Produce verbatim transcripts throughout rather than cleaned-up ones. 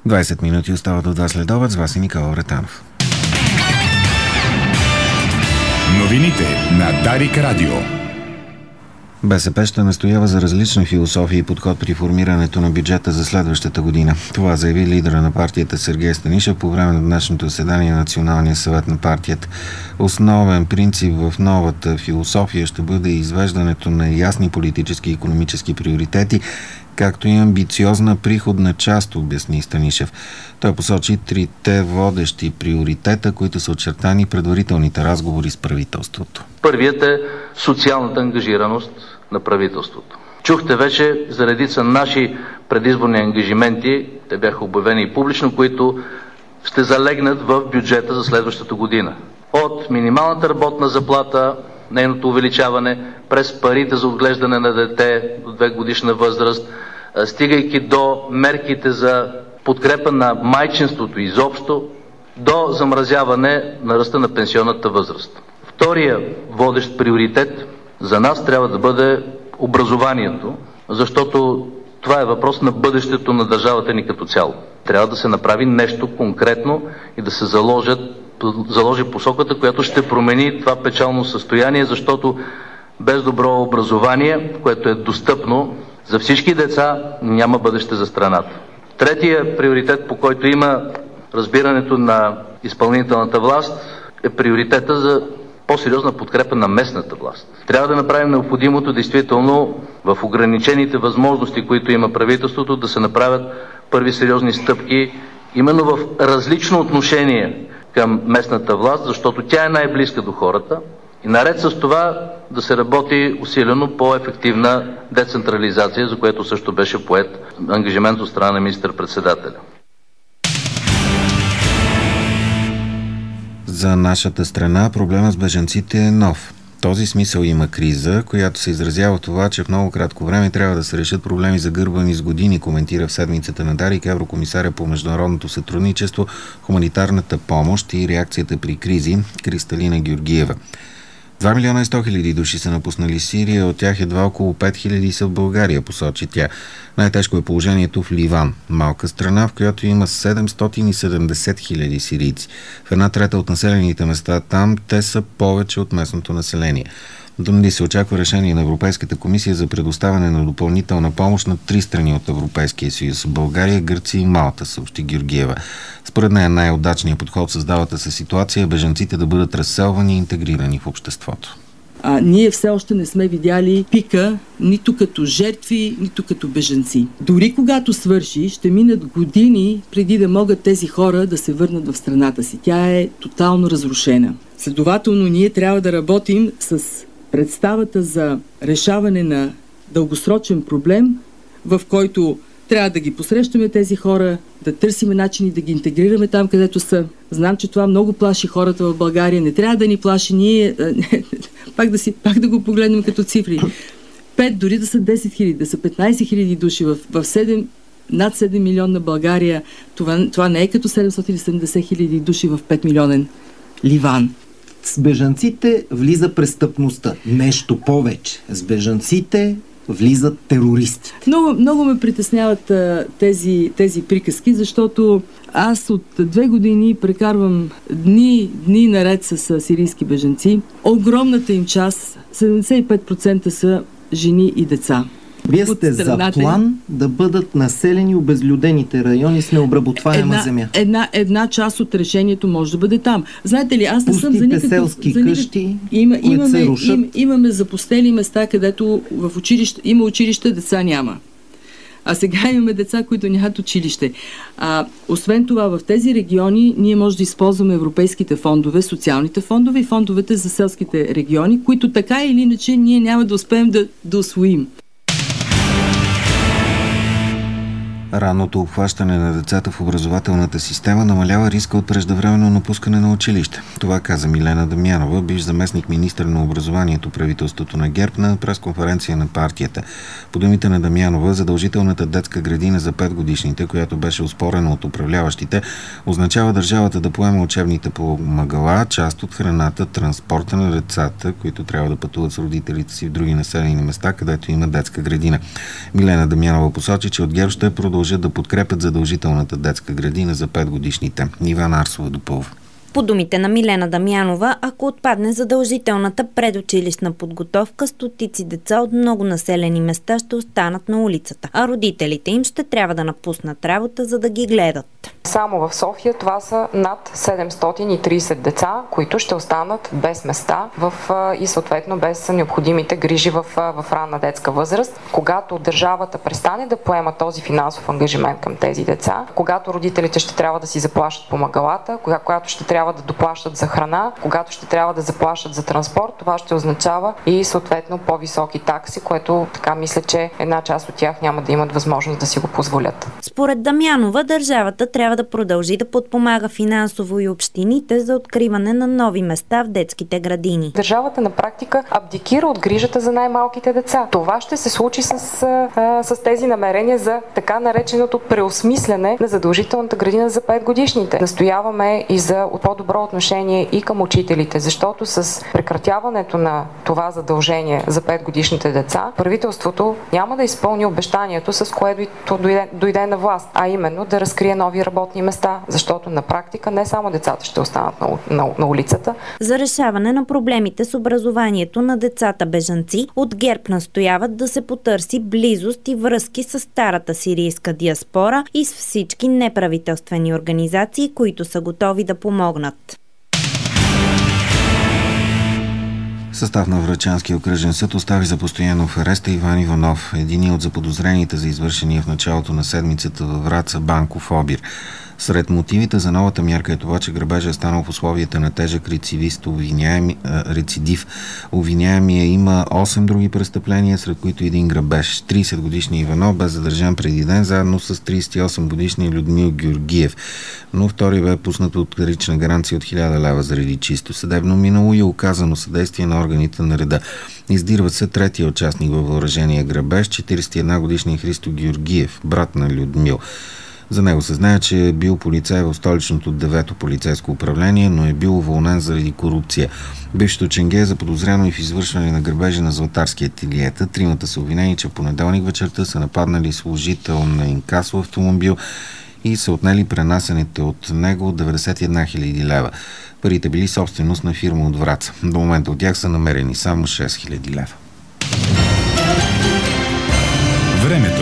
двайсет минути остават до два следобед. С вас е Никола Вратанов. Новините на Дарик Радио. БСП ще настоява за различна философия и подход при формирането на бюджета за следващата година. Това заяви лидера на партията Сергей Станишев по време на днешното заседание на Националния съвет на партията. Основен принцип в новата философия ще бъде извеждането на ясни политически и икономически приоритети, както и амбициозна приходна част, обясни Станишев. Той посочи трите водещи приоритета, които са очертани предварителните разговори с правителството. Първият е социалната ангажираност на правителството. Чухте вече за редица наши предизборни ангажименти, те бяха обявени и публично, които ще залегнат в бюджета за следващата година. От минималната работна заплата, нейното увеличаване, през парите за отглеждане на дете до две годишна възраст, стигайки до мерките за подкрепа на майчинството изобщо, до замразяване на ръста на пенсионната възраст. Втория водещ приоритет за нас трябва да бъде образованието, защото това е въпрос на бъдещето на държавата ни като цяло. Трябва да се направи нещо конкретно и да се заложат, заложи посоката, която ще промени това печално състояние, защото без добро образование, което е достъпно за всички деца, няма бъдеще за страната. Третия приоритет, по който има разбирането на изпълнителната власт, е приоритета за по-сериозна подкрепа на местната власт. Трябва да направим необходимото действително в ограничените възможности, които има правителството, да се направят първи сериозни стъпки именно в различно отношение към местната власт, защото тя е най-близка до хората и наред с това да се работи усилено по ефективна децентрализация, за което също беше поет ангажимент от страна на министър-председателя. За нашата страна проблемът с бежанците е нов. В този смисъл има криза, която се изразява в това, че в много кратко време трябва да се решат проблеми загърбани с години, коментира в седмицата на Дарик еврокомисаря по международното сътрудничество, хуманитарната помощ и реакцията при кризи Кристалина Георгиева. два милиона и сто хиляди души са напуснали Сирия, от тях едва около пет хиляди са в България, посочи тя. Най-тежко е положението в Ливан, малка страна, в която има седемстотин и седемдесет хиляди сирийци. В една трета от населените места там те са повече от местното население. До днес се очаква решение на Европейската комисия за предоставяне на допълнителна помощ на три страни от Европейския съюз – България, Гърция и Малта, съобщи Георгиева. Според нея най-удачният подход в създалата се ситуация е бежанците да бъдат разселвани и интегрирани в обществото. А, ние все още не сме видяли пика нито като жертви, нито като бежанци. Дори когато свърши, ще минат години преди да могат тези хора да се върнат в страната си. Тя е тотално разрушена. Следователно, ние трябва да работим с представата за решаване на дългосрочен проблем, в който трябва да ги посрещаме тези хора, да търсим начини да ги интегрираме там, където са. Знам, че това много плаши хората в България. Не трябва да ни плаши ние. пак, да си, пак да го погледнем като цифри. Пет, дори да са десет хиляди, да са петнайсет хиляди души в, в седем, над седем милиона България. Това, това не е като седемстотин и седемдесет хиляди души в пет милионен Ливан. С бежанците влиза престъпността. Нещо повече. С бежанците влизат терористите. Много, много ме притесняват а, тези, тези приказки, защото аз от две години прекарвам дни, дни наред с а, сирийски бежанци. Огромната им част, седемдесет и пет процента са жени и деца. Вие сте за план да бъдат населени обезлюдените райони с необработваема една, земя. Една, една част от решението може да бъде там. Знаете ли, аз не съм за никакъв... селски за никакъв, къщи, има, които имаме, се рушат. Им, имаме запустели места, където в училище, има училище, деца няма. А сега имаме деца, които нямат училище. А, освен това, в тези региони ние може да използваме европейските фондове, социалните фондове и фондовете за селските региони, които така или иначе ние няма да успеем да, да усвоим. Ранното обхващане на децата в образователната система намалява риска от преждевременно напускане на училище. Това каза Милена Дамянова, бивш заместник министър на образованието, правителството на ГЕРБ, на пресконференция на партията. По думите на Дамянова, задължителната детска градина за петгодишните, която беше оспорена от управляващите, означава държавата да поема учебните помагала, част от храната, транспорта на децата, които трябва да пътуват с родителите си в други населени места, където има детска градина. Милена Дамянова посочи, че от ГЕРБ ще продължи продължат да подкрепят задължителната детска градина за петгодишните. Иван Арсова допълва. По думите на Милена Дамянова, ако отпадне задължителната предучилищна подготовка, стотици деца от много населени места ще останат на улицата, а родителите им ще трябва да напуснат работа, за да ги гледат. Само в София това са над седемстотин и трийсет деца, които ще останат без места в, и съответно без необходимите грижи в, в ранна детска възраст. Когато държавата престане да поема този финансов ангажимент към тези деца, когато родителите ще трябва да си заплащат помагалата, когато ще трябва да доплащат за храна, когато ще трябва да заплащат за транспорт, това ще означава и съответно по-високи такси, което така мисля, че една част от тях няма да имат възможност да си го позволят. Според Дамянова, държавата трябва да продължи да подпомага финансово и общините за откриване на нови места в детските градини. Държавата на практика абдикира от грижата за най-малките деца. Това ще се случи с, а, с тези намерения за така нареченото преосмисляне на задължителната градина за петгодишните. Настояваме и за по-добро отношение и към учителите, защото с прекратяването на това задължение за петгодишните деца, правителството няма да изпълни обещанието, с което дойде, дойде на власт, а именно да разкрие нови работни места, защото на практика не само децата ще останат на, на, на улицата. За решаване на проблемите с образованието на децата бежанци, от ГЕРБ настояват да се потърси близост и връзки с старата сирийска диаспора и с всички неправителствени организации, които са готови да помогнат. Състав на Врачанския окръжен съд остави за постоянно в ареста Иван Иванов, единият от заподозрените за извършения в началото на седмицата във Враца банков обир. Сред мотивите за новата мярка е това, че грабежът е станал в условията на тежък рецидив. Обвиняеми, рецидив. Обвиняемия има осем други престъпления, сред които един грабеж. трийсет годишни Иванов бе задържан преди ден, заедно с трийсет и осем годишни Людмил Георгиев. Но втори бе пуснат от парична гаранция от хиляда лева заради чисто съдебно минало и оказано съдействие на органите на реда. Издирват се третия участник във въоръжения грабеж, четирийсет и една годишни Христо Георгиев, брат на Людмил. За него се знае, че е бил полицай в столичното девето полицейско управление, но е бил уволнен заради корупция. Бившето ченге е заподозряно и в извършване на грабежи на златарски ателиета. Тримата са обвинени, че понеделник вечерта са нападнали служител на инкасо автомобил и са отнели пренасените от него деветдесет и една хиляди лева. Парите били собственост на фирма от Враца. До момента от тях са намерени само шест хиляди лева. Времето.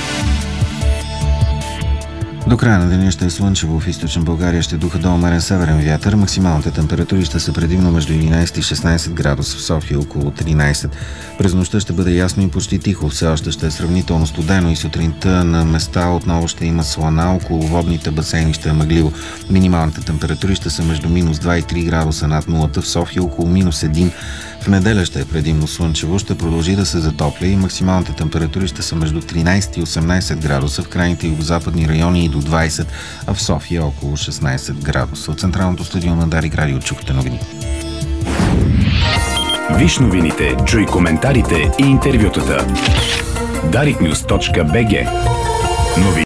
До края на деня ще е слънчево. В източна България ще духа до умерен северен вятър. Максималните температури ще са предимно между единайсет и шестнайсет градуса, в София около тринайсет. През нощта ще бъде ясно и почти тихо. Все още ще е сравнително студено и сутринта на места отново ще има слана. Около водните басейни ще е мъгливо. Минималните температури ще са между минус два и три градуса над нулата, в София около минус един. В неделя ще е предимно слънчево, ще продължи да се затопля и максималните температури ще са между тринайсет и осемнайсет градуса, в крайните югозападни райони и до двайсет, а в София около шестнайсет градуса. От централното студио на Дарик Радио чухте новини. Виж новините, чуй коментарите и интервютата. дарик нюз точка би джи. Новини.